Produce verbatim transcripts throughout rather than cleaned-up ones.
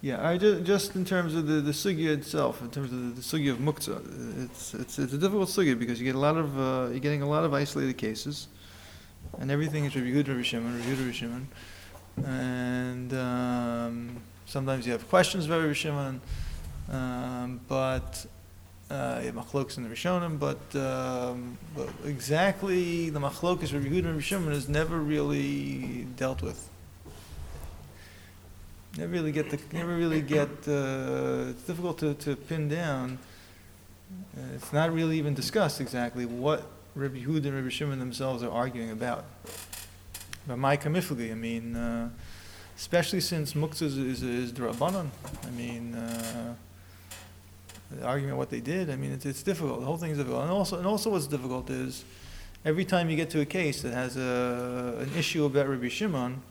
Yeah, I just, just in terms of the, the sugya itself, in terms of the, the sugya of muktzah, it's, it's, it's a difficult sugya because you get a lot of, uh, you're getting a lot of isolated cases, and everything is Rabbi Yehuda, Rabbi Shimon, Rabbi Yehuda, Rabbi Shimon, and um, sometimes you have questions about Rabbi Shimon, um, but uh, you have machlokes in the Rishonim, but, um, but exactly the machlokes Rabbi Yehuda and Rabbi Shimon is never really dealt with. Never really get the, never really get, uh, it's difficult to, to pin down. Uh, it's not really even discussed exactly what Rabbi Yehuda and Rabbi Shimon themselves are arguing about. But my kamifli, I mean, uh, especially since muktzah is, is, is d'Rabbanan, I mean, uh, arguing what they did, I mean, it's, it's difficult. The whole thing is difficult. And also, and also what's difficult is every time you get to a case that has a, an issue about Rabbi Shimon,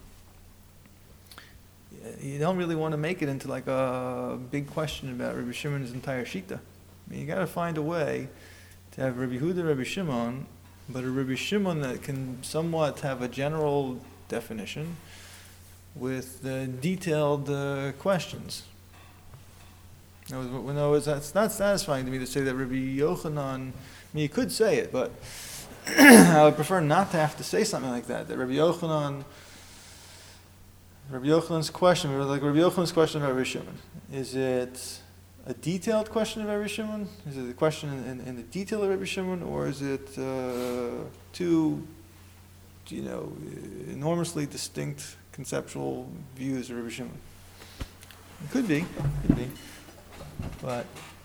you don't really want to make it into like a big question about Rabbi Shimon's entire shita. I mean, you got to find a way to have Rabbi Yehuda, Rabbi Shimon, but a Rabbi Shimon that can somewhat have a general definition with uh, detailed uh, questions. In other words, that's not satisfying to me to say that Rabbi Yochanan, I mean, you could say it, but I would prefer not to have to say something like that, that Rabbi Yochanan, Rabbi Yochanan's question, like Rabbi Yochanan's question about Rabbi Shimon, is it a detailed question of Rabbi Shimon? Is it a question in, in, in the detail of Rabbi Shimon, or is it uh, two, you know, enormously distinct conceptual views of Rabbi Shimon? It could be, could be, but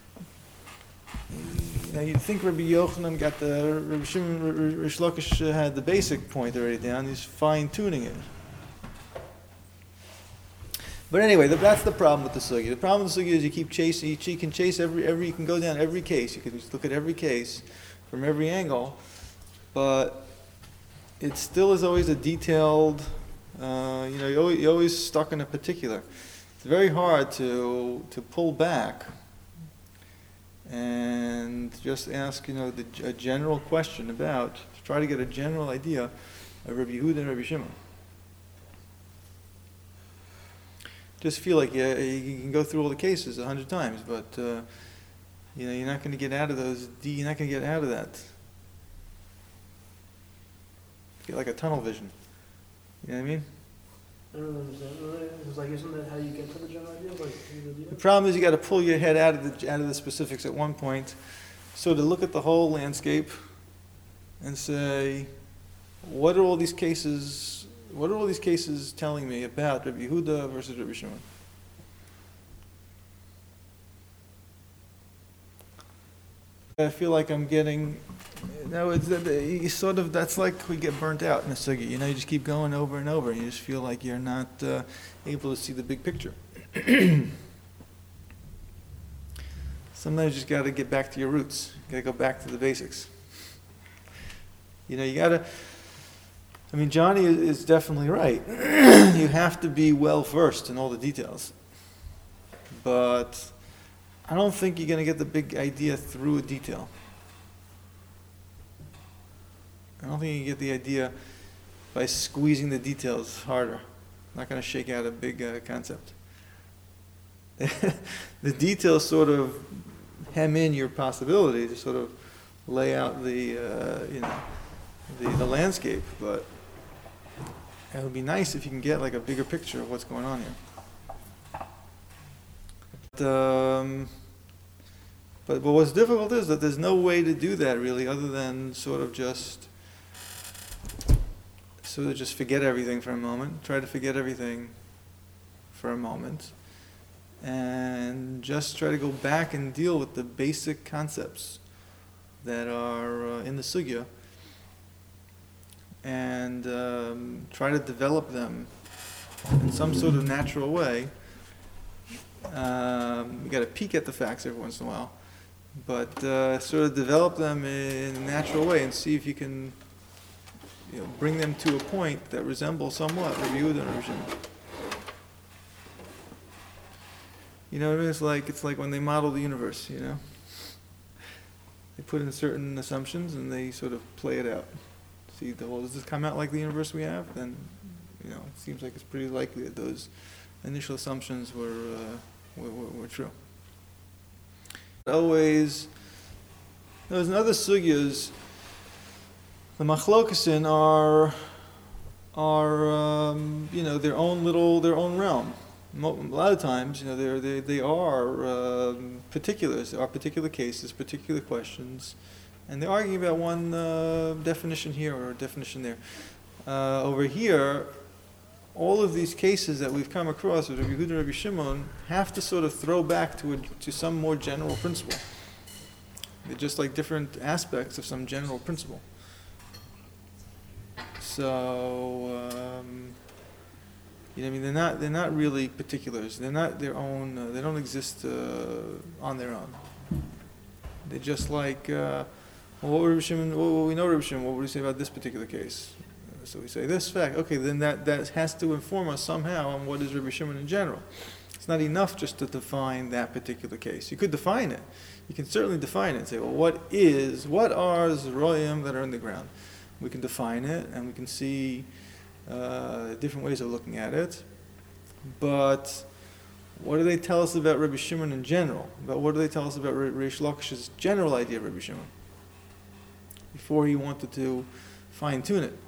you know, you'd think Rabbi Yochanan got the Rabbi Shimon, Rish Lakish had the basic point already down. He's fine tuning it. But anyway, that's the problem with the sugya. The problem with the sugya is you keep chasing. You can chase every every. You can go down every case. You can just look at every case from every angle, but it still is always a detailed. Uh, you know, you're always, you're always stuck in a particular. It's very hard to to pull back and just ask, you know, the, a general question about to try to get a general idea of Rabbi Yehuda and Rabbi Shimon. Just feel like yeah, you can go through all the cases a hundred times, but uh, you know you're not going to get out of those. You're not going to get out of that. Get like a tunnel vision. You know what I mean? I don't understand. It's like, isn't that how you get to the general idea? Like, the problem is you got to pull your head out of the out of the specifics at one point, so to look at the whole landscape and say, what are all these cases? What are all these cases telling me about Rabbi Yehuda versus Rabbi Shimon? I feel like I'm getting, you know, it's, you sort of, that's like we get burnt out in the sugya. You know, you just keep going over and over, and you just feel like you're not uh, able to see the big picture. Sometimes you just got to get back to your roots. You got to go back to the basics. You know, you got to. I mean, Johnny is definitely right. You have to be well versed in all the details. But I don't think you're going to get the big idea through a detail. I don't think you get the idea by squeezing the details harder. Not going to shake out a big uh, concept. The details sort of hem in your possibility to sort of lay out the, uh, you know, the, the landscape, but it would be nice if you can get like a bigger picture of what's going on here. But, um, but, but what's difficult is that there's no way to do that really other than sort of just sort of just forget everything for a moment, try to forget everything for a moment, and just try to go back and deal with the basic concepts that are uh, in the sugya, and um, try to develop them in some sort of natural way. Um, you got to peek at the facts every once in a while, but uh, sort of develop them in a natural way and see if you can, you know, bring them to a point that resembles somewhat Rabbi Yehuda and Rabbi Shimon. You know what I mean? It's like it's like when they model the universe. You know, they put in certain assumptions and they sort of play it out. See, well, does this come out like the universe we have? Then, you know, it seems like it's pretty likely that those initial assumptions were, uh, were, were, were true. Always, there was another sugyas. The machlokesin are, are um, you know, their own little, their own realm. A lot of times, you know, they're, they they are um, particulars. There are particular cases, particular questions, and they're arguing about one uh, definition here or a definition there. Uh, over here, all of these cases that we've come across with Rabbi Yehuda and Rabbi Shimon have to sort of throw back to a, to some more general principle. They're just like different aspects of some general principle. So, um, you know, I mean, they're not they're not really particulars. They're not their own. Uh, they don't exist uh, on their own. They're just like, uh, well, what would Rabbi Shimon? Well, we know Rabbi Shimon. What would he say about this particular case? So we say this fact. Okay, then that, that has to inform us somehow on what is Rabbi Shimon in general. It's not enough just to define that particular case. You could define it. You can certainly define it and say, well, what is, what are Zroyim that are in the ground? We can define it and we can see uh, different ways of looking at it. But what do they tell us about Rabbi Shimon in general? But what do they tell us about Reish Lakish's general idea of Rabbi Shimon? Before he wanted to fine-tune it.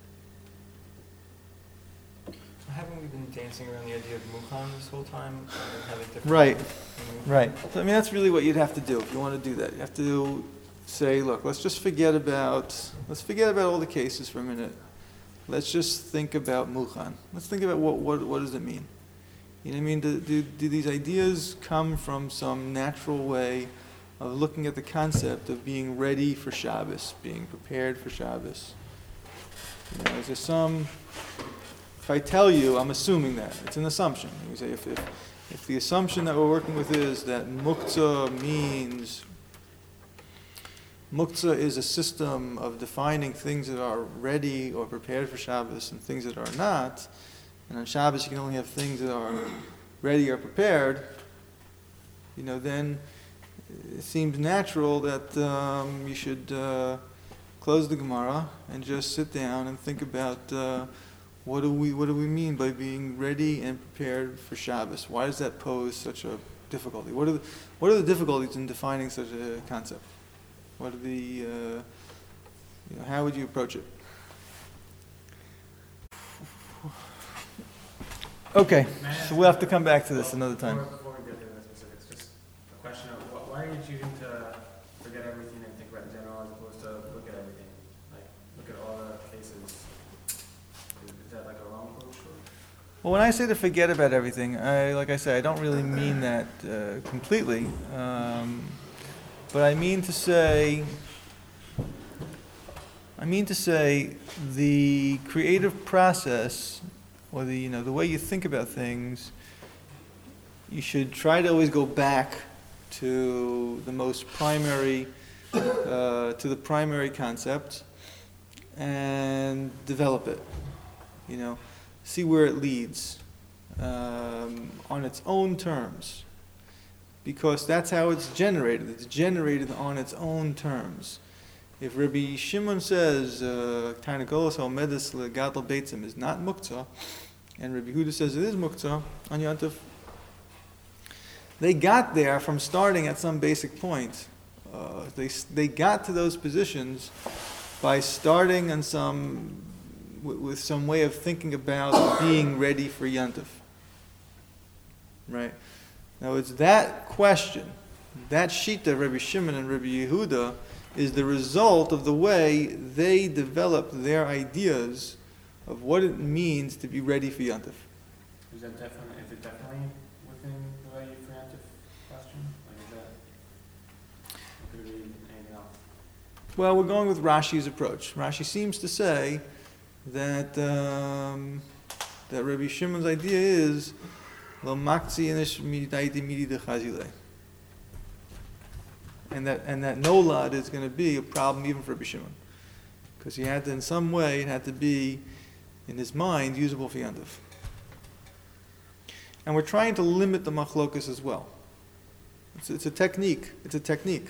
Haven't we been dancing around the idea of Mukhan this whole time? And have it different? Right, Mm-hmm. right. So, I mean, that's really what you'd have to do if you want to do that. You have to say, look, let's just forget about, let's forget about all the cases for a minute. Let's just think about Mukhan. Let's think about what, what, what does it mean? You know what I mean? Do, do, do these ideas come from some natural way of looking at the concept of being ready for Shabbos, being prepared for Shabbos? You know, is there some... If I tell you, I'm assuming that. It's an assumption. You say if, if, if the assumption that we're working with is that muktzah means, muktzah is a system of defining things that are ready or prepared for Shabbos and things that are not, and on Shabbos you can only have things that are ready or prepared, you know, then it seems natural that um, you should uh, close the Gemara and just sit down and think about uh, What do we what do we mean by being ready and prepared for Shabbos? Why does that pose such a difficulty? What are the, what are the difficulties in defining such a concept? What are the uh, you know, how would you approach it? Okay, so we'll have to come back to this another time. Before, before we get to the specifics, just a question of wh- why are you choosing to forget everything and think about in general as opposed to look at everything? Like, look at all the cases. Is that like a wrong approach? Or? Well, when I say to forget about everything, I, like I say, I don't really mean that uh, completely. Um, but I mean to say, I mean to say, the creative process, or the you know the way you think about things, you should try to always go back to the most primary, uh, to the primary concept, and develop it. You know, see where it leads um, on its own terms, because that's how it's generated. It's generated on its own terms. If Rabbi Shimon says Tarnagolos Haomedes legadol beitzim is not muktzah, and Rabbi Yehuda says it is muktzah on Yontif, they got there from starting at some basic point. Uh, they they got to those positions by starting on some with some way of thinking about being ready for Yontif. Right? Now it's that question, that shita of Rabbi Shimon and Rabbi Yehuda is the result of the way they developed their ideas of what it means to be ready for Yontif. Is that definitely, is it definitely within the ready for Yontif question? Like is that, or could it be anything else? Well, we're going with Rashi's approach. Rashi seems to say that um, that Rabbi Shimon's idea is lo makzi inish midaiti midi de chazile, and that and that nolad is going to be a problem even for Rabbi Shimon, because he had to, in some way, it had to be in his mind usable for Yontif. And we're trying to limit the machlokas as well. It's, it's a technique. It's a technique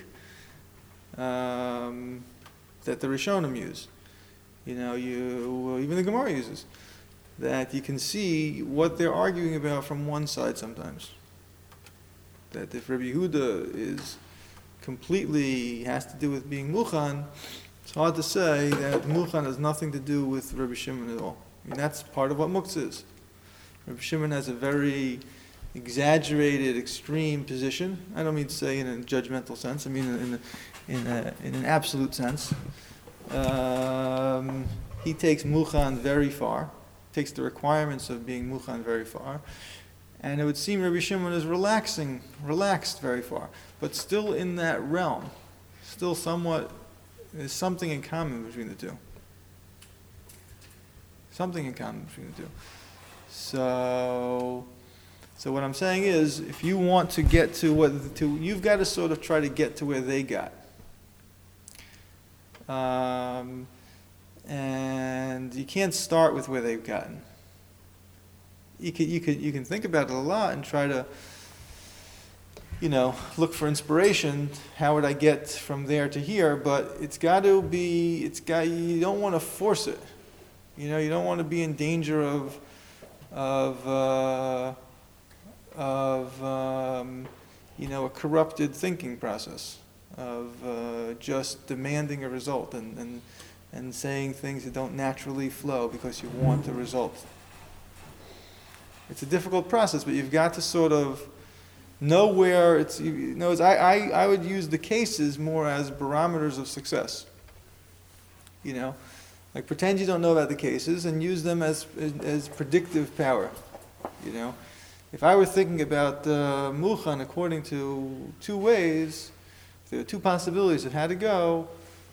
um, that the Rishonim use. You know, you well, even the Gemara uses. that you can see what they're arguing about from one side sometimes. That if Rabbi Yehuda is completely, has to do with being Muchan, it's hard to say that Muchan has nothing to do with Rabbi Shimon at all. I mean, that's part of what Muktzah is. Rabbi Shimon has a very exaggerated, extreme position. I don't mean to say in a judgmental sense. I mean in a, in, a, in an absolute sense. Um, he takes Muchan very far, takes the requirements of being Muchan very far, and it would seem Rabbi Shimon is relaxing, relaxed very far, but still in that realm, still somewhat, there's something in common between the two. Something in common between the two. So, so what I'm saying is, if you want to get to what, to, you've got to sort of try to get to where they got. Um, and you can't start with where they've gotten. You could, you could, you can think about it a lot and try to, you know, look for inspiration. How would I get from there to here? But it's got to be, it's got, you don't want to force it. You know, you don't want to be in danger of, of, uh, of, um, you know, a corrupted thinking process, of uh, just demanding a result and, and, and saying things that don't naturally flow because you want the result. It's a difficult process, but you've got to sort of know where it's, you know, I, I, I would use the cases more as barometers of success. You know, like pretend you don't know about the cases and use them as, as, as predictive power, you know. If I were thinking about uh, Muchan according to two ways, there are two possibilities of how to go,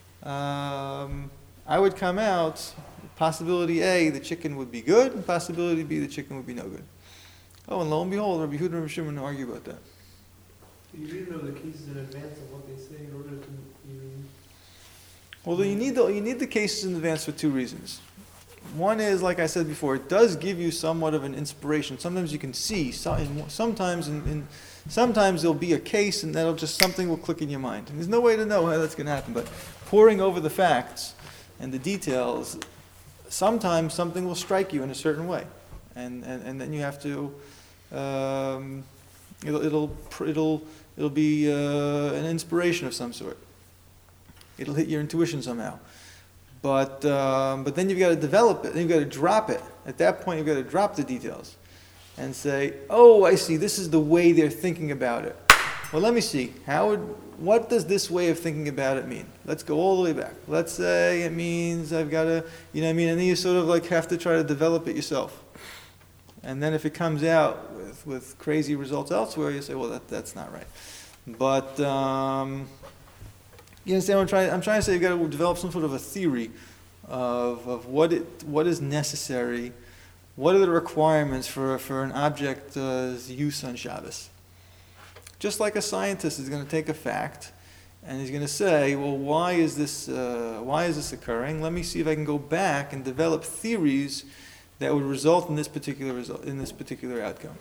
um, I would come out, possibility A, the chicken would be good, and possibility B, the chicken would be no good. Oh, and lo and behold, Rabbi Yehuda and Rabbi Shimon argue about that. You read know the cases in advance of what they say in order to even... Well, you need the, you need the cases in advance for two reasons. One is, like I said before, it does give you somewhat of an inspiration. Sometimes you can see, sometimes in, in sometimes there'll be a case and that'll just, something will click in your mind. And there's no way to know how that's going to happen, but poring over the facts and the details, sometimes something will strike you in a certain way. And, and, and then you have to, um, it'll, it'll, it'll, it'll be uh, an inspiration of some sort. It'll hit your intuition somehow. But, um, but then you've got to develop it, then you've got to drop it. At that point, you've got to drop the details and say, oh, I see, this is the way they're thinking about it. Well, let me see, how would, what does this way of thinking about it mean? Let's go all the way back. Let's say it means I've got to, you know what I mean, and then you sort of like have to try to develop it yourself. And then if it comes out with, with crazy results elsewhere, you say, well, that, that's not right. But, um, you understand what I'm trying, I'm trying to say? You've got to develop some sort of a theory of, of what it, what is necessary, what are the requirements for, for an object's uh, use on Shabbos. Just like a scientist is going to take a fact and he's going to say, well, why is this, uh, why is this occurring? Let me see if I can go back and develop theories that would result in this particular result, in this particular outcome.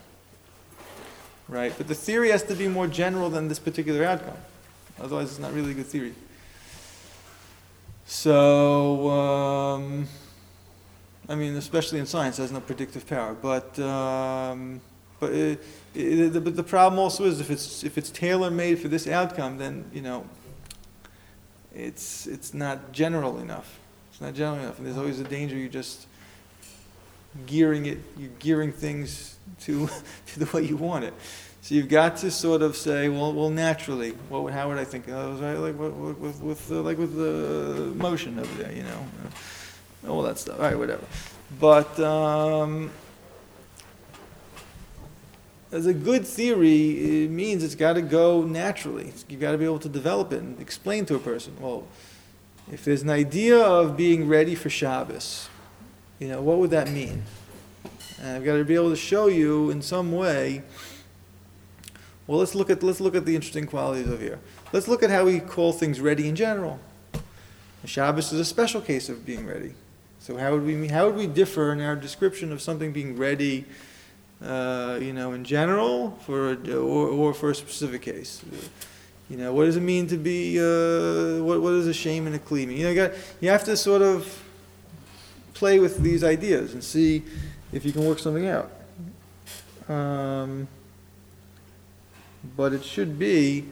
Right? But the theory has to be more general than this particular outcome. Otherwise, it's not really a good theory. So, um, I mean, especially in science, it has no predictive power. But, um, but, it, it, the, but the problem also is if it's if it's tailor-made for this outcome, then you know, it's it's not general enough. It's not general enough, and there's always a danger you just gearing it, you're gearing things to to the way you want it. So you've got to sort of say, well, well, naturally, what would, how would I think? Uh, like with with, with uh, like with the motion over there, you know, uh, all that stuff. All right, whatever. But um, as a good theory, it means it's got to go naturally. You've got to be able to develop it and explain to a person. Well, if there's an idea of being ready for Shabbos, you know, what would that mean? And I've got to be able to show you in some way. Well, let's look at let's look at the interesting qualities of here. Let's look at how we call things ready in general. Shabbos is a special case of being ready. So how would we how would we differ in our description of something being ready, uh, you know, in general for a, or or for a specific case? You know, what does it mean to be? Uh, what what is a shame and a kli mean? You know, you got you have to sort of play with these ideas and see if you can work something out. Um, but it should be,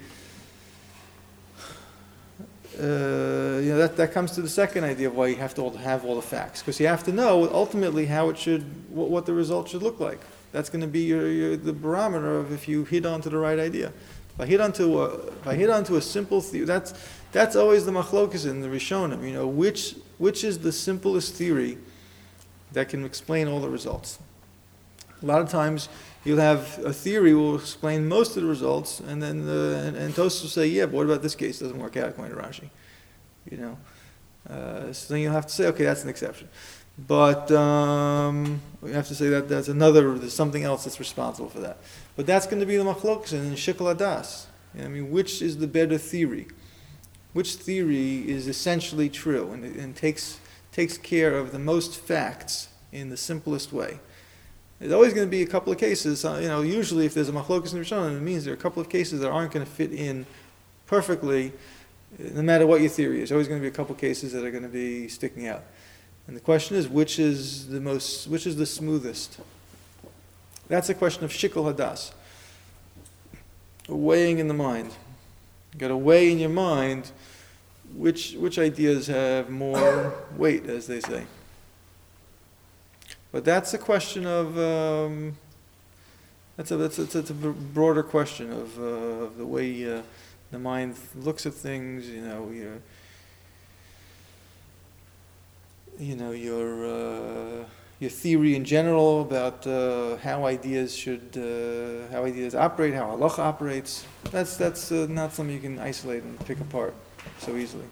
uh, you know, that, that comes to the second idea of why you have to all have all the facts, because you have to know ultimately how it should, what, what the result should look like. That's going to be your, your, the barometer of if you hit onto the right idea. If I hit onto a, if I hit onto a simple theory, that's that's always the machlokas in the Rishonim. You know, which which is the simplest theory that can explain all the results. A lot of times you'll have a theory will explain most of the results, and then the, and, and Tosfos will say, yeah, but what about this case? It doesn't work out according to Rashi. You know, uh, so then you'll have to say, okay, that's an exception. But um, we have to say that that's another, there's something else that's responsible for that. But that's going to be the machlokas in Shikol Hadas. You know, I mean, which is the better theory? Which theory is essentially true and, and takes takes care of the most facts in the simplest way? There's always going to be a couple of cases. Uh, you know, usually if there's a machlokas in the Rishonim, it means there are a couple of cases that aren't going to fit in perfectly, no matter what your theory is. There's always going to be a couple of cases that are going to be sticking out. And the question is, which is the most, which is the smoothest? That's a question of Shikol Hadas, weighing in the mind. You got to weigh in your mind which which ideas have more weight, as they say. But that's a question of um, that's a that's a, that's a broader question of, uh, of the way uh, the mind looks at things. You know, your you know your uh, your theory in general about uh, how ideas should uh, how ideas operate, how halacha operates. That's that's uh, not something you can isolate and pick apart so easily.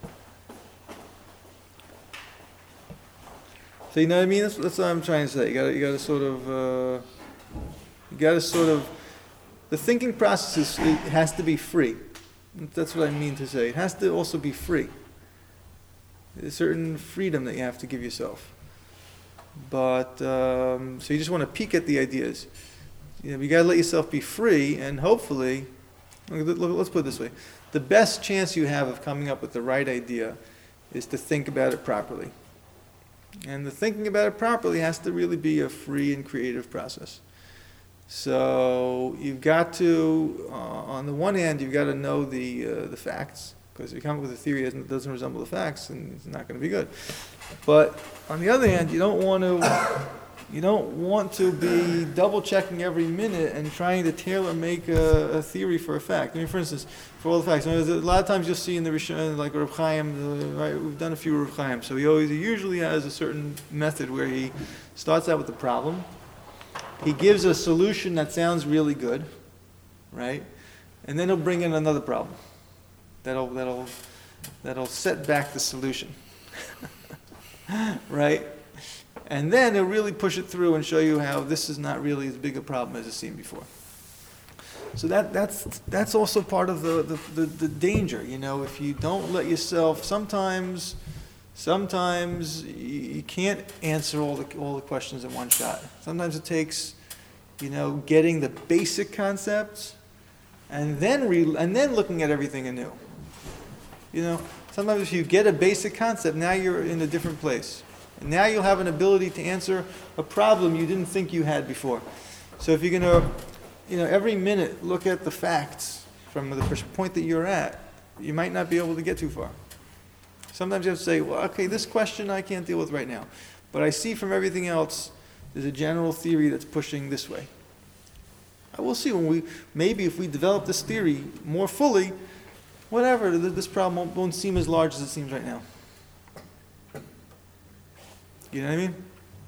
So you know what I mean? That's, that's what I'm trying to say. You got you got to sort of uh, you got to sort of the thinking process is, it has to be free. That's what I mean to say. It has to also be free. There's a certain freedom that you have to give yourself. But um, so you just want to peek at the ideas. You know, you got to let yourself be free, and hopefully, let's put it this way: the best chance you have of coming up with the right idea is to think about it properly. And the thinking about it properly has to really be a free and creative process. So you've got to, uh, on the one hand, you've got to know the uh, the facts, because if you come up with a theory that doesn't resemble the facts, then it's not going to be good. But on the other hand, you don't want to you don't want to be double checking every minute and trying to tailor make a, a theory for a fact. I mean, for instance, for all the facts, I mean, a lot of times you'll see in the Rishon, like Reb Chaim, right? We've done a few Reb Chaim, so he always he usually has a certain method where he starts out with the problem. He gives a solution that sounds really good, right? And then he'll bring in another problem that'll that'll that'll set back the solution, right? And then he'll really push it through and show you how this is not really as big a problem as it seemed before. So that that's that's also part of the, the, the, the danger, you know, if you don't let yourself, sometimes sometimes you can't answer all the all the questions in one shot. Sometimes it takes, you know, getting the basic concepts and then re, and then looking at everything anew. You know, sometimes if you get a basic concept, now you're in a different place. And now you'll have an ability to answer a problem you didn't think you had before. So if you're going to, you know, every minute look at the facts from the point that you're at, you might not be able to get too far. Sometimes you have to say, well, okay, this question I can't deal with right now. But I see from everything else, there's a general theory that's pushing this way. I will see when we, maybe if we develop this theory more fully, whatever, this problem won't, won't seem as large as it seems right now. You know what I mean?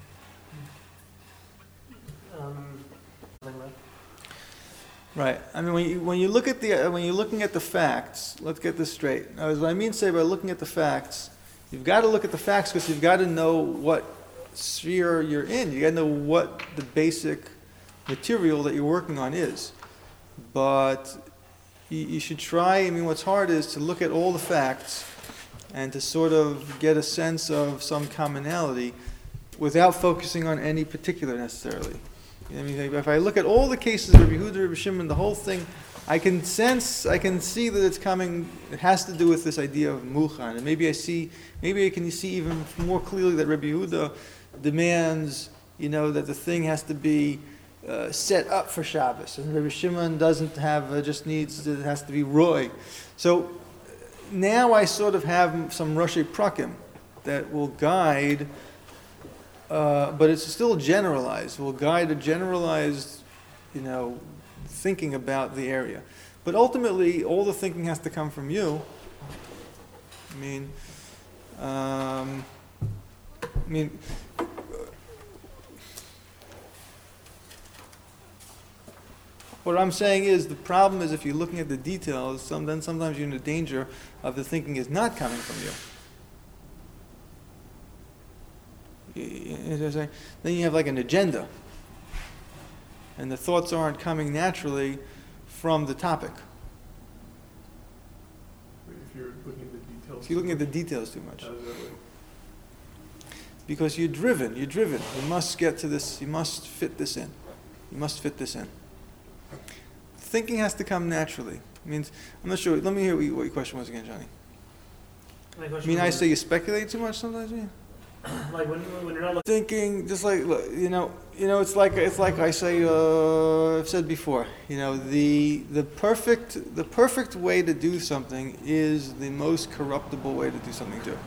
Um, right. I mean, when you when you look at the when you're looking at the facts, let's get this straight. Now, what I mean to say by looking at the facts, you've got to look at the facts because you've got to know what sphere you're in. You got to know what the basic material that you're working on is. But you, you should try. I mean, what's hard is to look at all the facts and to sort of get a sense of some commonality without focusing on any particular necessarily. You know, I mean, if I look at all the cases of Rabbi Yehuda, Rabbi Shimon, the whole thing, I can sense, I can see that it's coming, it has to do with this idea of Muchan. And maybe I see, maybe I can see even more clearly that Rabbi Yehuda demands, you know, that the thing has to be uh, set up for Shabbos, and Rabbi Shimon doesn't have, uh, just needs, it has to be roy. So now I sort of have some Roshei Prakim that will guide, uh, but it's still generalized, will guide a generalized, you know, thinking about the area. But ultimately, all the thinking has to come from you. I mean, um, I mean, what I'm saying is the problem is if you're looking at the details, some, then sometimes you're in the danger of the thinking is not coming from you. You- you know what I'm saying? Then you have like an agenda, and the thoughts aren't coming naturally from the topic. If you're looking at the details. If you're looking at the details too much. How does that work? Because you're driven, you're driven. You must get to this, you must fit this in. You must fit this in. Thinking has to come naturally. It means, I'm not sure, let me hear what you- what your question was again, Johnny. My I question mean, I was, say you speculate too much sometimes, yeah? like when, when you're not looking. Thinking, just like, look, you know, you know, it's like, it's like I say, uh, I've said before, you know, the, the perfect, the perfect way to do something is the most corruptible way to do something too.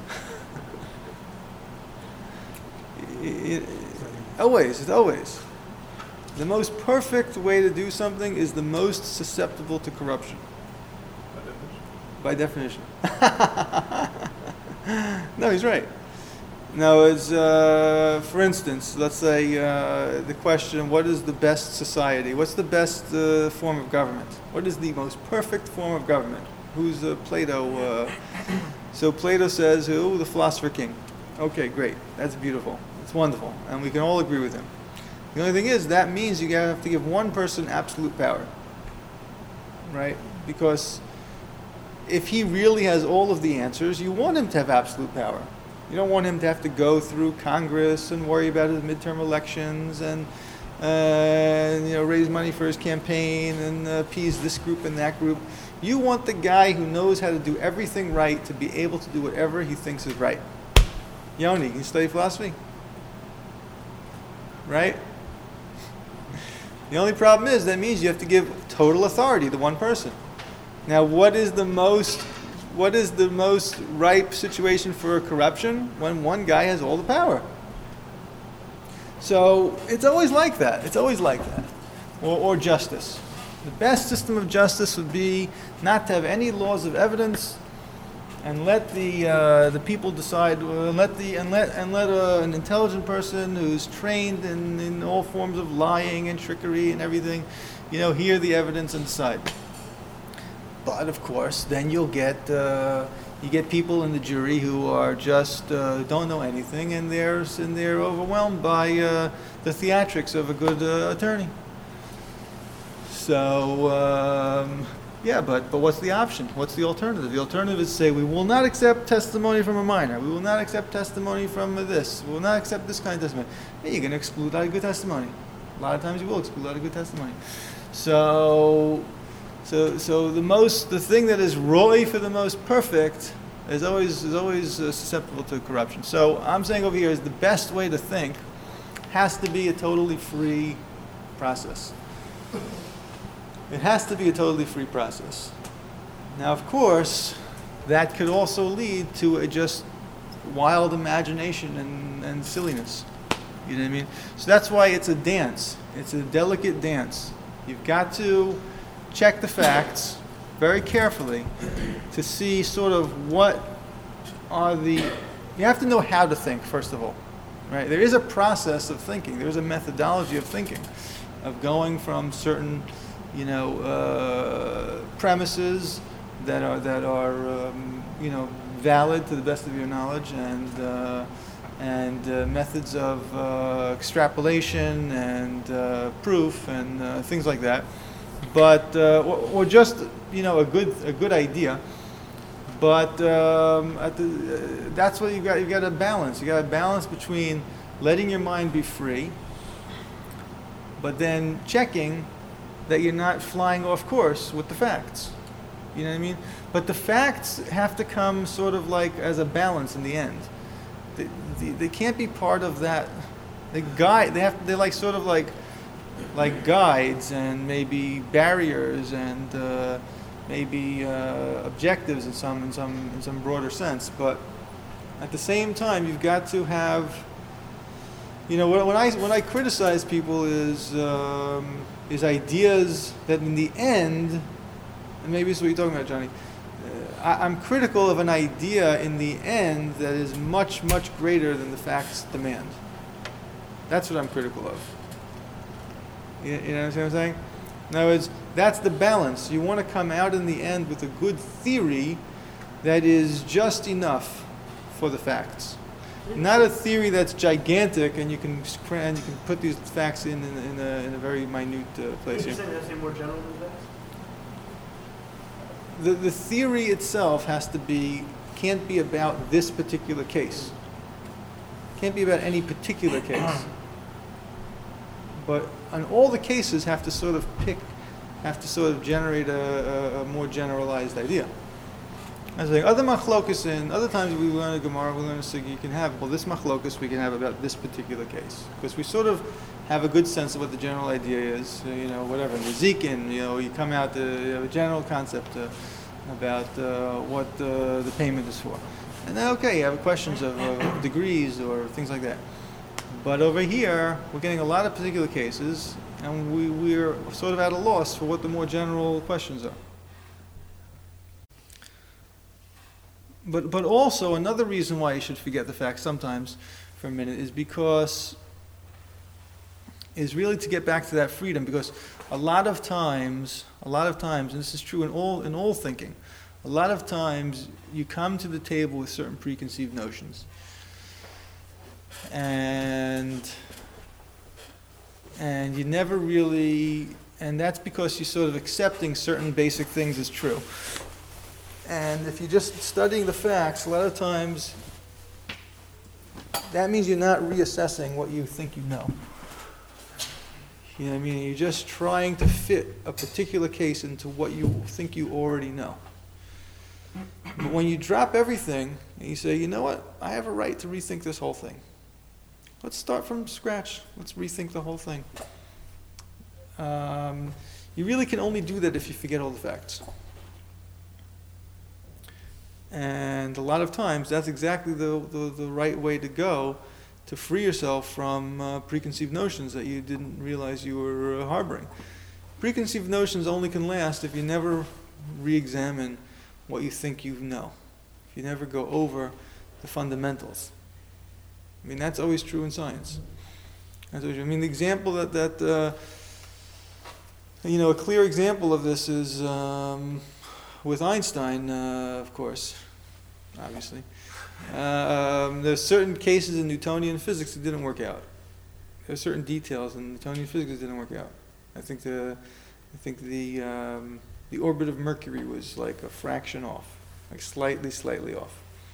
It- it- always, it's always. The most perfect way to do something is the most susceptible to corruption, by definition. No, he's right. No, it's, uh, for instance, let's say uh, the question, what is the best society? What's the best uh, form of government? What is the most perfect form of government? Who's uh, Plato? Uh, so Plato says, who? The philosopher king. Okay, great. That's beautiful. It's wonderful. And we can all agree with him. The only thing is, that means you have to give one person absolute power. Right? Because if he really has all of the answers, you want him to have absolute power. You don't want him to have to go through Congress and worry about his midterm elections and, uh, you know, raise money for his campaign and uh, appease this group and that group. You want the guy who knows how to do everything right to be able to do whatever he thinks is right. Yoni, can you study philosophy? Right? The only problem is that means you have to give total authority to one person. Now, what is the most what is the most ripe situation for corruption? When one guy has all the power. So it's always like that. It's always like that. Or, or justice. The best system of justice would be not to have any laws of evidence, and let the uh, the people decide. Uh, let the and let and let uh, an intelligent person who's trained in, in all forms of lying and trickery and everything, you know, hear the evidence and decide. But of course, then you'll get uh, you get people in the jury who are just uh, don't know anything, and they're and they're overwhelmed by uh, the theatrics of a good uh, attorney. So um, yeah, but but what's the option? What's the alternative? The alternative is to say we will not accept testimony from a minor. We will not accept testimony from this. We will not accept this kind of testimony. Hey, you're going to exclude a lot of good testimony. A lot of times you will exclude a lot of good testimony. So. So, so the most, the thing that is roy for the most perfect is always is always uh, susceptible to corruption. So I'm saying over here is the best way to think has to be a totally free process. It has to be a totally free process. Now, of course, that could also lead to a just wild imagination and, and silliness. You know what I mean? So that's why it's a dance. It's a delicate dance. You've got to check the facts very carefully to see sort of what are the, you have to know how to think, first of all, right? There is a process of thinking. There's a methodology of thinking, of going from certain, you know, uh, premises that are, that are um, you know, valid to the best of your knowledge, and, uh, and uh, methods of uh, extrapolation and uh, proof and uh, things like that. But uh, or, or just, you know, a good a good idea, but um, at the, uh, that's what you got. You got to balance. You got to balance between letting your mind be free, but then checking that you're not flying off course with the facts. You know what I mean? But the facts have to come sort of like as a balance in the end. they, they, they can't be part of that. They guide. They have. They're like sort of like like guides and maybe barriers and uh, maybe uh, objectives in some in some in some broader sense. But at the same time, you've got to have. You know, when I when I criticize people is um, is ideas that in the end, and maybe this is what you're talking about, Johnny. Uh, I, I'm critical of an idea in the end that is much much greater than the facts demand. That's what I'm critical of. You, you know what I'm saying? In other words, that's the balance. You want to come out in the end with a good theory that is just enough for the facts. Not a theory that's gigantic and you can and you can put these facts in in, in, a, in a very minute uh, place. You're saying that's more general than that? The the theory itself has to be can't be about this particular case. Can't be about any particular case. But on all the cases have to sort of pick, have to sort of generate a, a, a more generalized idea. I was saying, other machlokus in, other times we learn a Gemara, we learn a Sugi, you can have, well, this machlokus we can have about this particular case. Because we sort of have a good sense of what the general idea is, uh, you know, whatever. In the Zikin, you know, you come out to you have a general concept uh, about uh, what uh, the payment is for. And then, okay, you have questions of uh, degrees or things like that. But over here, we're getting a lot of particular cases, and we, we're sort of at a loss for what the more general questions are. But but also another reason why you should forget the facts sometimes for a minute is because is really to get back to that freedom, because a lot of times a lot of times and this is true in all in all thinking, a lot of times you come to the table with certain preconceived notions. And and you never really and that's because you're sort of accepting certain basic things as true. And if you're just studying the facts, a lot of times that means you're not reassessing what you think you know. You know what I mean? You're just trying to fit a particular case into what you think you already know. But when you drop everything and you say, you know what, I have a right to rethink this whole thing. Let's start from scratch. Let's rethink the whole thing. Um, you really can only do that if you forget all the facts. And a lot of times, that's exactly the, the, the right way to go to free yourself from uh, preconceived notions that you didn't realize you were uh, harboring. Preconceived notions only can last if you never re-examine what you think you know. If you never go over the fundamentals. I mean, that's always true in science. That's always, I mean, the example that, that uh, you know, a clear example of this is... Um, with Einstein, uh, of course, obviously. Uh, um, there's certain cases in Newtonian physics that didn't work out. There's certain details in Newtonian physics that didn't work out. I think the, I think the um, the orbit of Mercury was like a fraction off, like slightly, slightly off.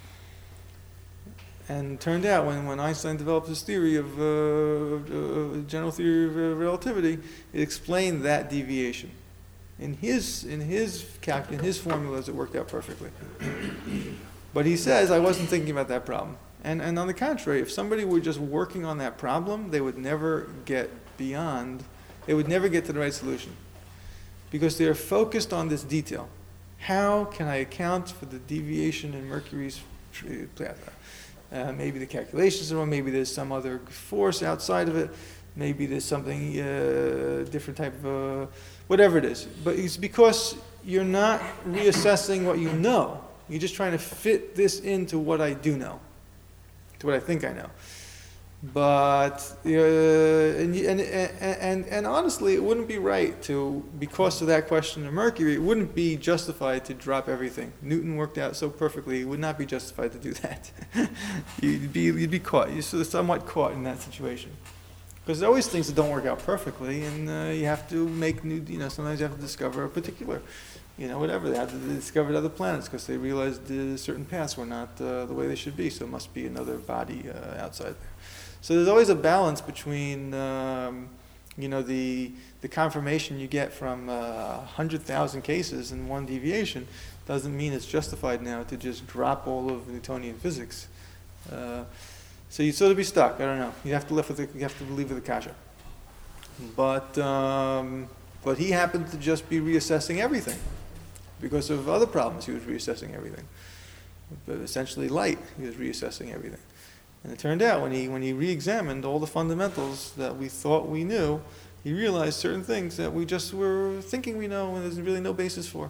And it turned out when, when Einstein developed his theory of, uh, of uh, general theory of uh, relativity, it explained that deviation. In his in his calc in his formulas, it worked out perfectly. But he says, I wasn't thinking about that problem. And and on the contrary, if somebody were just working on that problem, they would never get beyond, they would never get to the right solution. Because they're focused on this detail. How can I account for the deviation in Mercury's path? Uh, maybe the calculations are wrong, maybe there's some other force outside of it, maybe there's something, uh, different type of, uh, whatever it is. But it's because you're not reassessing what you know. You're just trying to fit this into what I do know, to what I think I know. But, uh, and, and, and, and honestly, it wouldn't be right to, because of that question of Mercury, it wouldn't be justified to drop everything. Newton worked out so perfectly, it would not be justified to do that. you'd be, you'd be caught, you're sort of somewhat caught in that situation. Because there's always things that don't work out perfectly, and uh, you have to make new, you know, sometimes you have to discover a particular, you know, whatever. They have to discover other planets because they realized uh, certain paths were not uh, the way they should be, so it must be another body uh, outside there. So there's always a balance between, um, you know, the the confirmation you get from uh, one hundred thousand cases and one deviation doesn't mean it's justified now to just drop all of Newtonian physics. Uh, So you'd sort of be stuck. I don't know. You have to live with the, you have to live with the kasha. But um, but he happened to just be reassessing everything because of other problems. He was reassessing everything. But essentially, light. He was reassessing everything. And it turned out when he when he re-examined all the fundamentals that we thought we knew, he realized certain things that we just were thinking we know and there's really no basis for.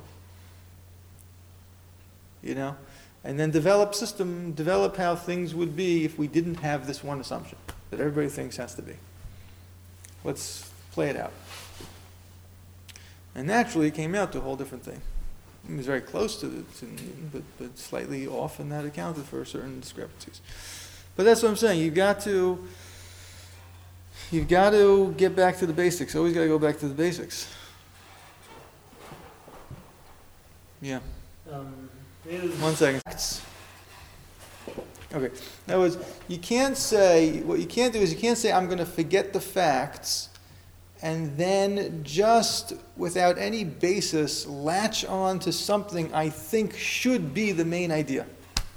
You know? And then develop system, develop how things would be if we didn't have this one assumption that everybody thinks has to be. Let's play it out. And naturally, it came out to a whole different thing. It was very close to it, but, but slightly off, and that accounted for certain discrepancies. But that's what I'm saying. You've got to, you've got to get back to the basics. Always got to go back to the basics. Yeah. Um, One second. Okay. In other words, you can't say, what you can't do is you can't say, I'm going to forget the facts, and then just without any basis latch on to something I think should be the main idea.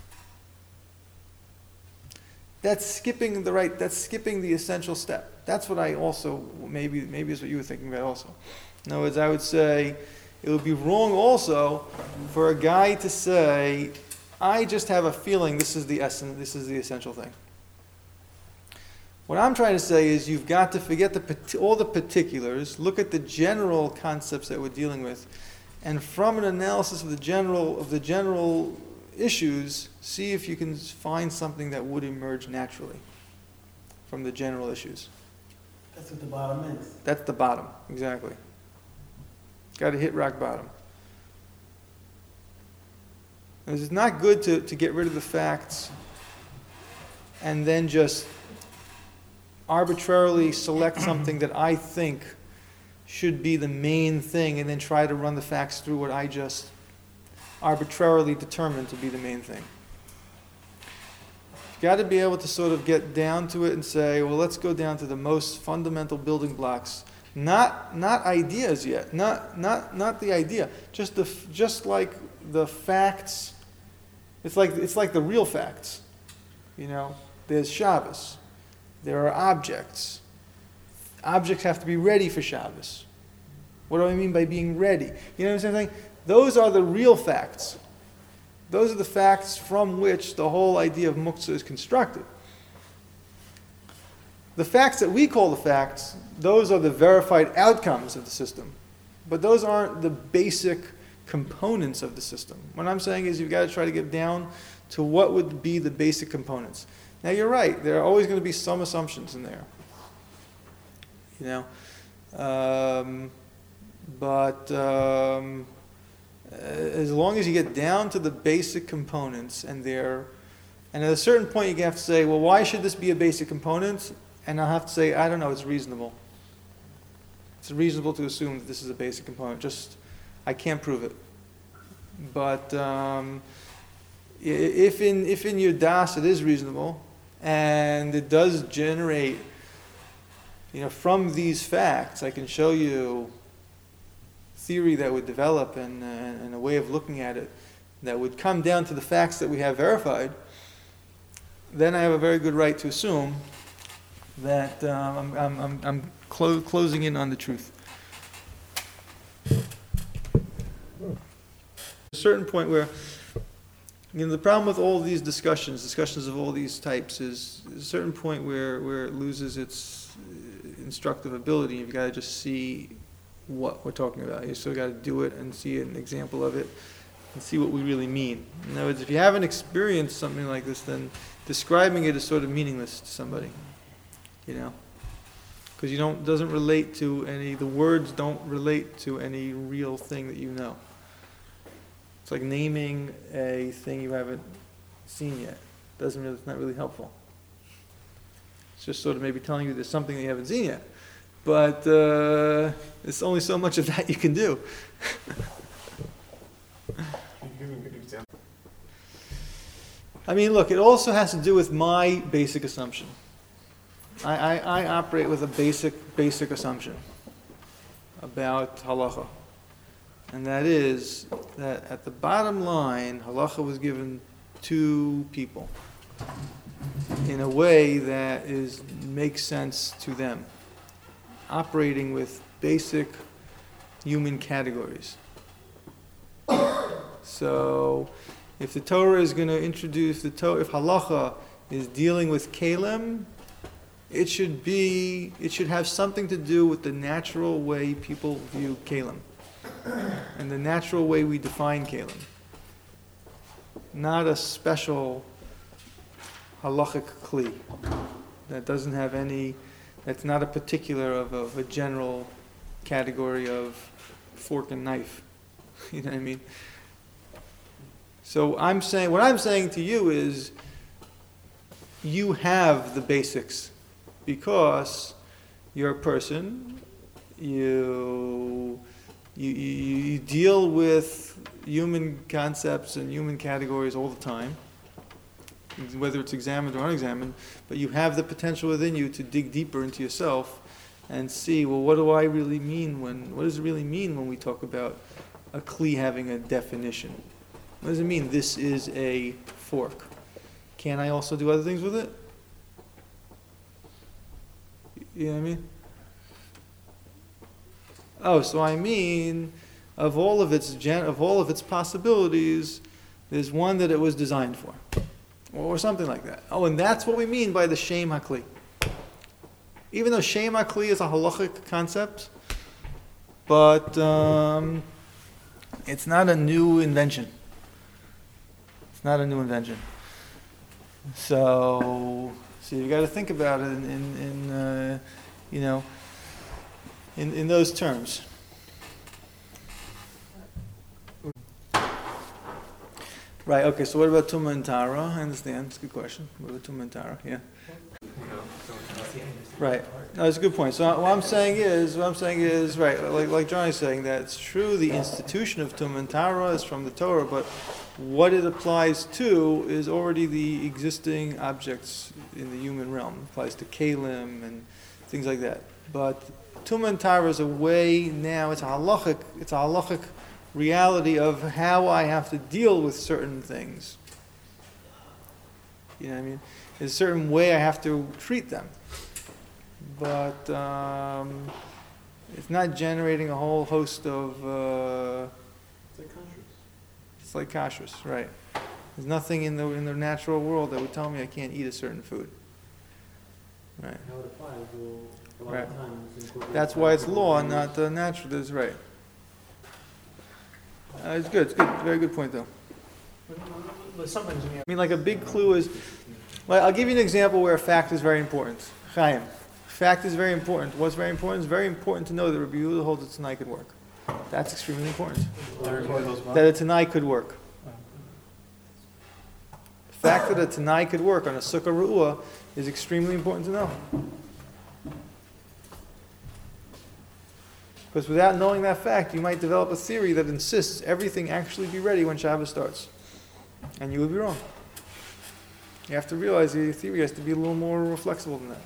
That's skipping the right, that's skipping the essential step. That's what I also, maybe maybe is what you were thinking about also. In other words, I would say it would be wrong also for a guy to say, I just have a feeling this is the essence, this is the essential thing. What I'm trying to say is you've got to forget the, all the particulars, look at the general concepts that we're dealing with, and from an analysis of the general of the general issues, see if you can find something that would emerge naturally from the general issues. That's what the bottom is. That's the bottom, exactly. Got to hit rock bottom. It's not good to, to get rid of the facts and then just arbitrarily select something that I think should be the main thing and then try to run the facts through what I just arbitrarily determined to be the main thing. You've got to be able to sort of get down to it and say, well, let's go down to the most fundamental building blocks. Not not ideas yet, not not not the idea. Just the just like the facts. It's like it's like the real facts. You know, there's Shabbos. There are objects. Objects have to be ready for Shabbos. What do I mean by being ready? You know what I'm saying? Those are the real facts. Those are the facts from which the whole idea of muktzah is constructed. The facts that we call the facts, those are the verified outcomes of the system. But those aren't the basic components of the system. What I'm saying is you've got to try to get down to what would be the basic components. Now you're right, there are always going to be some assumptions in there. You know? Um, but um, as long as you get down to the basic components and they're, and at a certain point you have to say, well, why should this be a basic component? And I'll have to say, I don't know, it's reasonable. It's reasonable to assume that this is a basic component. Just, I can't prove it. But um, if in if in your das it is reasonable, and it does generate, you know, from these facts, I can show you theory that would develop and, uh, and a way of looking at it that would come down to the facts that we have verified, then I have a very good right to assume that um, I'm, I'm, I'm, I'm clo- closing in on the truth. A certain point where, you know, the problem with all these discussions, discussions of all these types, is a certain point where, where it loses its instructive ability. You've got to just see what we're talking about. You still got to do it and see an example of it and see what we really mean. In other words, if you haven't experienced something like this, then describing it is sort of meaningless to somebody. You know, because you don't doesn't relate to any. The words don't relate to any real thing that you know. It's like naming a thing you haven't seen yet. Doesn't really. It's not really helpful. It's just sort of maybe telling you there's something that you haven't seen yet, but uh, it's only so much of that you can do. I mean, look. It also has to do with my basic assumption. I, I, I operate with a basic basic assumption about halacha. And that is that at the bottom line, halacha was given to people. in a way that is makes sense to them, operating with basic human categories. So, if the Torah is going to introduce the Torah, if halacha is dealing with kalim, it should be, it should have something to do with the natural way people view kalim, and the natural way we define kalim. Not a special halachic kli that doesn't have any, that's not a particular of a, of a general category of fork and knife. You know what I mean? So I'm saying, what I'm saying to you is, you have the basics because you're a person, you, you, you, you deal with human concepts and human categories all the time, whether it's examined or unexamined, but you have the potential within you to dig deeper into yourself and see, well, what do I really mean when, what does it really mean when we talk about a kli having a definition? What does it mean, this is a fork? Can I also do other things with it? You know what I mean? Oh, so I mean, of all of its gen- of all of its possibilities, there's one that it was designed for, or something like that. Oh, and that's what we mean by the Shem HaKli. Even though Shem HaKli is a halachic concept, but um, it's not a new invention. It's not a new invention. So, so you got to think about it in, in, in uh, you know, in, in those terms. Right. Okay. So what about Tumah and Tara? I understand. It's a good question. What about Tumah and Tara? Yeah. Right. No, it's a good point. So what I'm saying is, what I'm saying is, right, like like Johnny's saying, that it's true the institution of Tumah and Tara is from the Torah, but what it applies to is already the existing objects in the human realm. It applies to kalim and things like that. But Tumah and Tara is a way now, it's a halachic, it's a halachic reality of how I have to deal with certain things. You know what I mean? There's a certain way I have to treat them. But um, it's not generating a whole host of... Uh, It's like conscious. it's like kashrus, right. There's nothing in the in the natural world that would tell me I can't eat a certain food. Right. How it applies will, a lot Right. of times incorporate. That's why it's law, not uh, natural. That's right. Uh, it's good. It's good. Very good point, though. But sometimes when you I mean, like a big clue is. Well, I'll give you an example where a fact is very important. Chaim. Fact is very important. What's very important? It's very important to know that Rabbi Yehuda holds that Tanai could work. That's extremely important. That a Tanai could work. The fact that a Tanai could work on a Sukkah Ru'ah is extremely important to know. Because without knowing that fact, you might develop a theory that insists everything actually be ready when Shabbos starts. And you would be wrong. You have to realize that your theory has to be a little more flexible than that.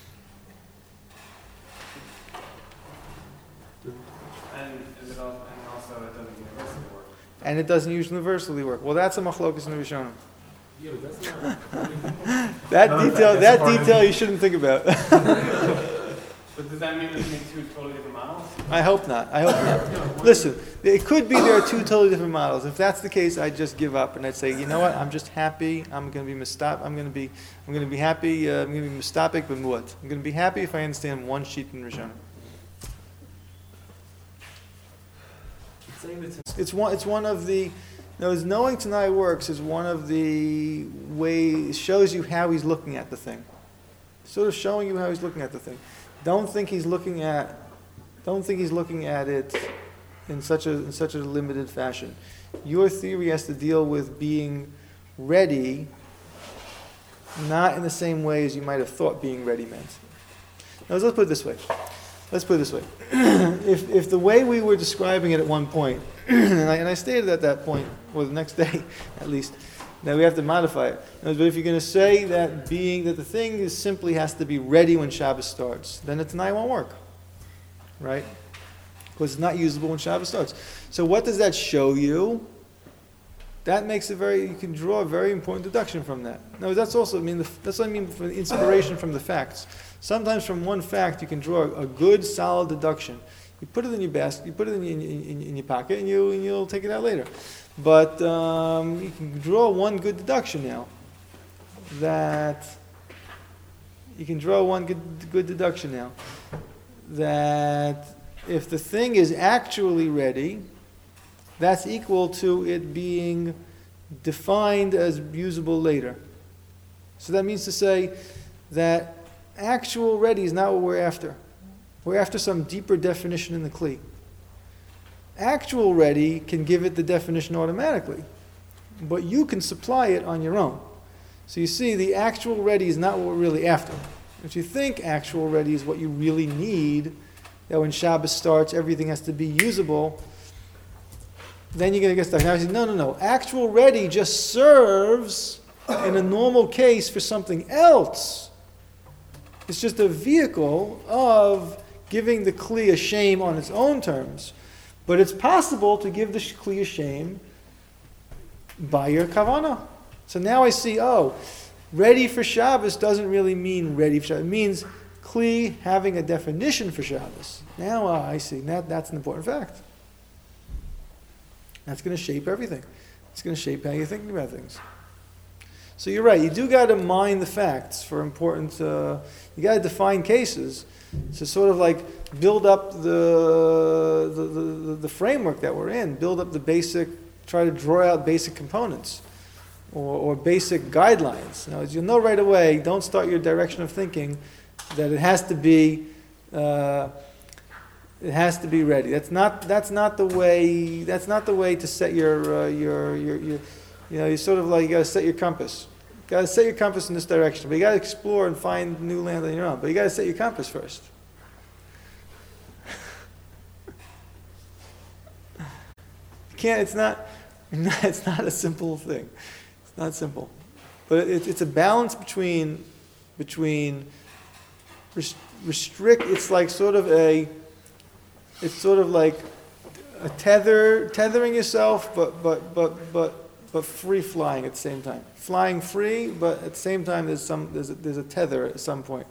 And is it also, and also it doesn't universally work. And it doesn't universally work. Well, that's a machlokas in the Rishonim. Yeah, but that's not. That No, detail, that's that part of detail it. you shouldn't think about. But does that mean there's gonna be two totally different models? I hope not. I hope not. Listen, it could be there are two totally different models. If that's the case, I'd just give up and I'd say, you know what? I'm just happy. I'm going to be mistap. I'm going to be. I'm going to be happy. Uh, I'm going to be mistopic, but what? I'm going to be happy if I understand one sheet in Rishonim. It's saying that It's one. It's one of the. Those knowing Tanai works is one of the ways shows you how he's looking at the thing. Sort of showing you how he's looking at the thing. Don't think he's looking at. Don't think he's looking at it in such a in such a limited fashion. Your theory has to deal with being ready, not in the same way as you might have thought being ready meant. Now let's put it this way. Let's put it this way. if if the way we were describing it at one point, and I, and I stated at that point, or the next day at least, that we have to modify it. But if you're going to say that being that the thing is simply has to be ready when Shabbos starts, then the Tanai won't work, right? Because it's not usable when Shabbos starts. So what does that show you? That makes it very, you can draw a very important deduction from that. No, that's also, I mean, the, that's what I mean for inspiration from the facts. Sometimes from one fact you can draw a, a good, solid deduction. You put it in your basket, you put it in, in, in, in your pocket, and, you, and you'll take it out later. But um, you can draw one good deduction now. That, you can draw one good, good deduction now. That if the thing is actually ready, that's equal to it being defined as usable later. So that means to say that actual ready is not what we're after. We're after some deeper definition in the Kli. Actual ready can give it the definition automatically, but you can supply it on your own. So you see, the actual ready is not what we're really after. If you think actual ready is what you really need, that when Shabbos starts everything has to be usable, then you're going to get stuck. Now I say, no, no, no. Actual ready just serves in a normal case for something else. It's just a vehicle of giving the Kli a shame on its own terms. But it's possible to give the Kli a shame by your kavanah. So now I see, oh, ready for Shabbos doesn't really mean ready for Shabbos. It means Kli having a definition for Shabbos. Now uh, I see. That, that's an important fact. That's going to shape everything. It's going to shape how you're thinking about things. So you're right. You do got to mine the facts for important. Uh, you got to define cases to sort of like build up the the, the the framework that we're in. Build up the basic. Try to draw out basic components or, or basic guidelines. Now, as you'll know right away, don't start your direction of thinking that it has to be. Uh, It has to be ready. That's not. That's not the way. That's not the way to set your uh, your, your your. You know, you sort of like you got to set your compass. You got to set your compass in this direction. But you got to explore and find new land on your own. But you got to set your compass first. You can't. It's not. It's not a simple thing. It's not simple. But it, it's a balance between between restrict. It's like sort of a. It's sort of like a tether, tethering yourself, but but but but but free flying at the same time. Flying free, but at the same time there's some there's a, there's a tether at some point.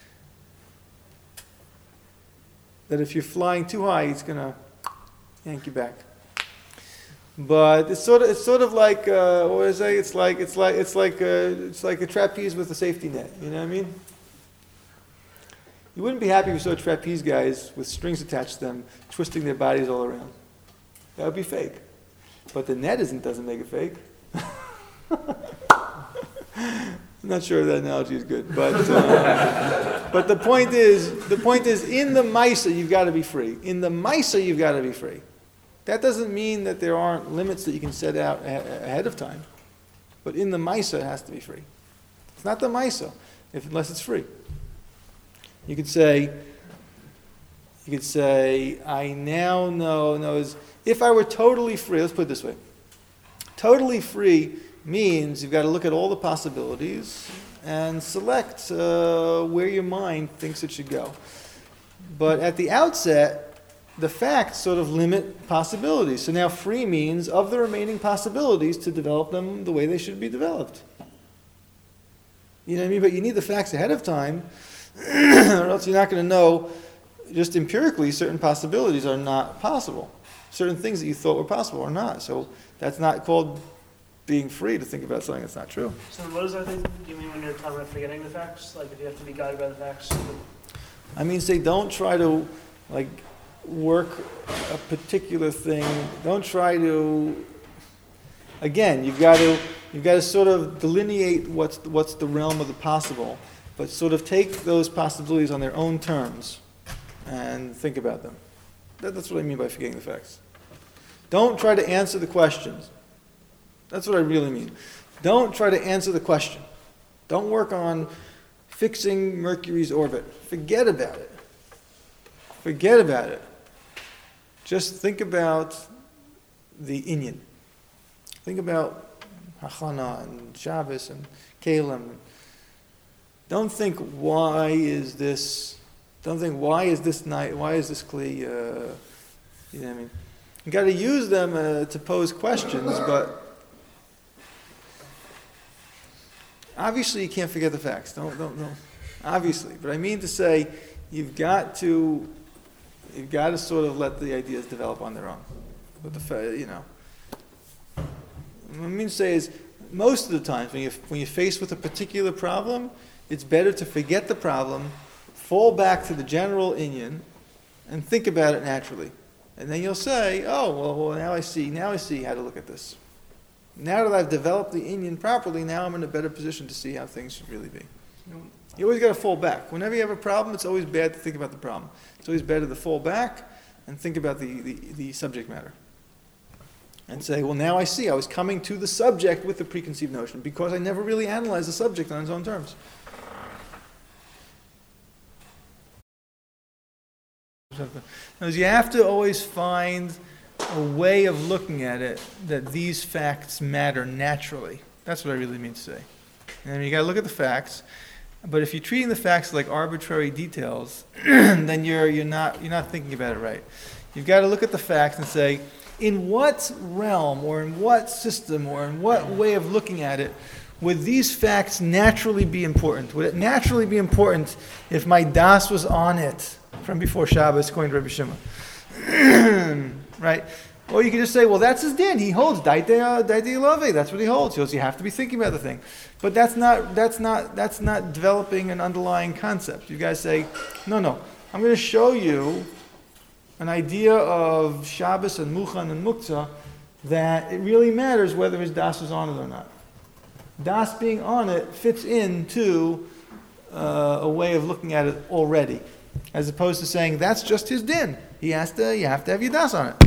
That if you're flying too high, it's gonna yank you back. But it's sort of it's sort of like uh, what is it? It's like it's like it's like a, it's like a trapeze with a safety net. You know what I mean? You wouldn't be happy if you saw trapeze guys with strings attached to them, twisting their bodies all around. That would be fake. But the net isn't, doesn't make it fake. I'm not sure if that analogy is good, but uh, but the point is, the point is, in the Maisa you've got to be free. In the Maisa you've got to be free. That doesn't mean that there aren't limits that you can set out a- ahead of time, but in the Maisa it has to be free. It's not the Maisa, if unless it's free. You could say, you could say, I now know, knows, if I were totally free, let's put it this way. Totally free means you've got to look at all the possibilities and select uh, where your mind thinks it should go. But at the outset, the facts sort of limit possibilities. So now free means of the remaining possibilities to develop them the way they should be developed. You know what I mean? But you need the facts ahead of time, or else you're not going to know, just empirically, certain possibilities are not possible. Certain things that you thought were possible are not. So that's not called being free to think about something that's not true. So what does that thing, do you mean when you're talking about forgetting the facts? Like if you have to be guided by the facts? I mean, say, don't try to, like, work a particular thing. Don't try to, again, you've got to, you've got to sort of delineate what's, what's the realm of the possible. But sort of take those possibilities on their own terms and think about them. That, that's what I mean by forgetting the facts. Don't try to answer the questions. That's what I really mean. Don't try to answer the question. Don't work on fixing Mercury's orbit. Forget about it. Forget about it. Just think about the Inyan. Think about Hachana and Shabbos and Kalim. Don't think, why is this, don't think, why is this night, why is this Kli, uh, you know what I mean? You got to use them uh, to pose questions, but Obviously, you can't forget the facts. Don't, don't, don't. Obviously. But I mean to say, you've got to, you've got to sort of let the ideas develop on their own. But the, fa- you know. What I mean to say is, most of the times when, you, when you're faced with a particular problem, it's better to forget the problem, fall back to the general inyan, and think about it naturally. And then you'll say, oh, well, well, now I see, now I see how to look at this. Now that I've developed the inyan properly, now I'm in a better position to see how things should really be. You always got to fall back. Whenever you have a problem, it's always bad to think about the problem. It's always better to fall back and think about the, the, the subject matter. And say, well, now I see. I was coming to the subject with the preconceived notion because I never really analyzed the subject on its own terms. Because you have to always find a way of looking at it that these facts matter naturally. That's what I really mean to say. And you got to look at the facts. But if you're treating the facts like arbitrary details, then you're you're not you're not thinking about it right. You've got to look at the facts and say, in what realm or in what system or in what way of looking at it would these facts naturally be important? Would it naturally be important if my das was on it from before Shabbos, according to Rabbi Shimon? Right? Or you can just say, well, that's his din. He holds daitei love. That's what he holds. He holds. You have to be thinking about the thing. But that's not that's not that's not developing an underlying concept. You guys say, no, no. I'm going to show you an idea of Shabbos and Muchan and Muktzah that it really matters whether his das is on it or not. Das being on it fits into uh, a way of looking at it already, as opposed to saying that's just his din. He has to. You have to have your das on it.